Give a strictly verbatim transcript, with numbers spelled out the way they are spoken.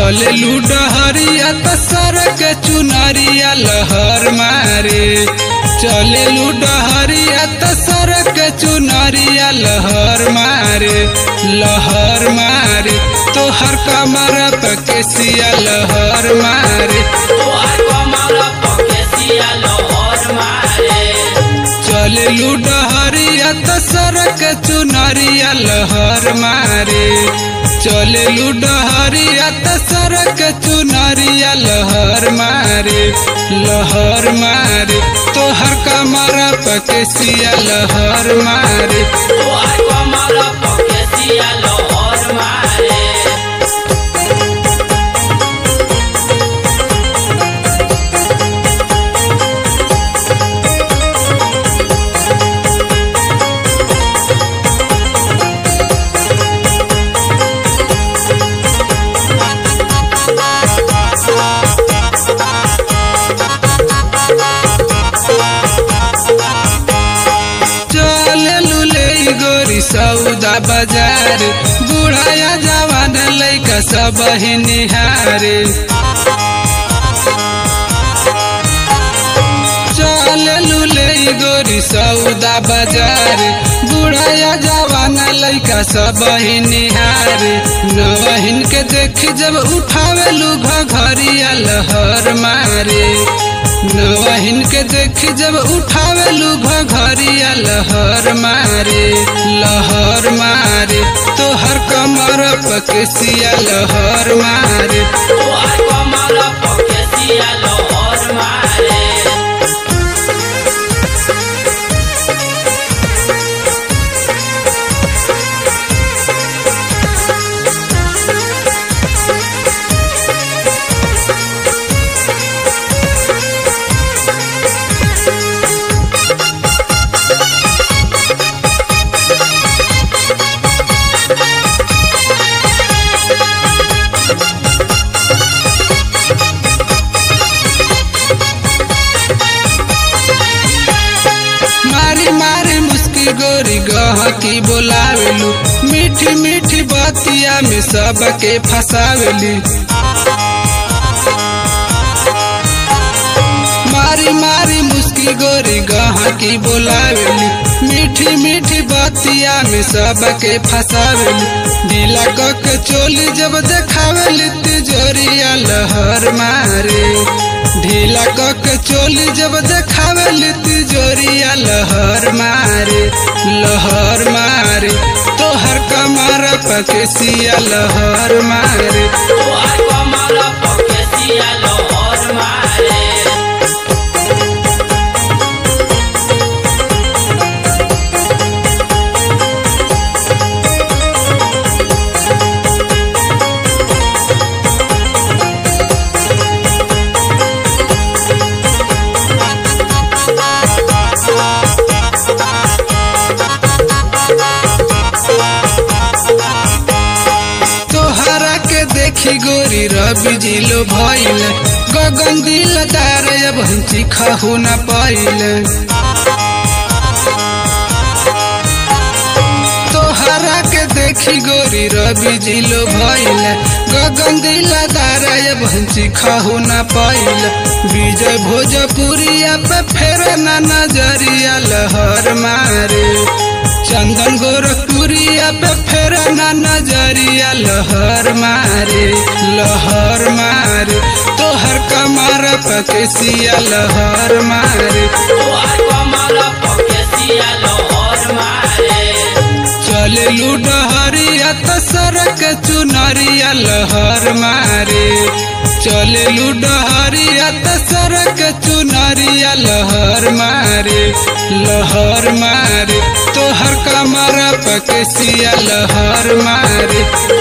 चले लुडहरिया तसर के चुनरिया लहर मारे। चले लुडहरिया तसर के चुनरिया लहर मारे। लहर मारे तोहर कमर पकेसिया लहर मारे। तोहर कमर पकेसिया लहर मारे। चले लुडहरिया तसर के चुनरिया लहर मारे। चले लुडहरिया तसर के चुनरिया लहर मारे। लहर मारे तोहर कमर पकेसिया लहर मारे। तोहर कमर पकेसिया लहर मारे। सौदा बाजार बुढ़ाया जवान लैका सब ही निहारे। चले लुले गोरी सौदा बाजार बुढ़ाया जवान लैका सब ही निहारे। नवहिन के देखी जब उठावे लू घरिया लहर मारे। नवहिन के देखी जब उठावे लू घरिया लहर मारे। लहर मारे तोहर कमर पकेसिया लहर मारे। तोहर कमर पकेसिया लहर मारे। गोरी गहकी बोलावेलू मीठी मीठी बतिया में सबके फसावेली। मारी मारी मुस्की गोरी गहकी बोलावेली मीठी मीठी बतिया में सबके फसावेली। ढीला कके चोली जब देखावेली तिजोरिया लहर मारे। ढीला कके चोली जब देखावेली तिजोरिया लहर मारे। लहर मारे तोहर कमर पकेसिया लहर मारे। तोहर कमर पकेसिया लहर मारे। देखी गोरी रवि जिलो भइल गगन दिल दार अब हंसी खहु न पाइल। तोहरा के देखी गोरी रवि जिलो भइल गगन दिल दार अब हंसी खहु न पाइल। विजय भोजपुरिया पे फेर न नजरिया लहर मारे। चंदन गोरखपुरिया पे फेर न नजरिया लहर मारे। लहर मारे तोहर कमर पकेसिया लहर मारे। तोहर कमर पकेसिया लहर मारे। चले लुडहरिया तसर के चुनरिया लहर मारे। चले लुडहरिया तसर के चुनरिया लहर मारे। लहर मारे तोहर कमर पकेसिया लहर मारे।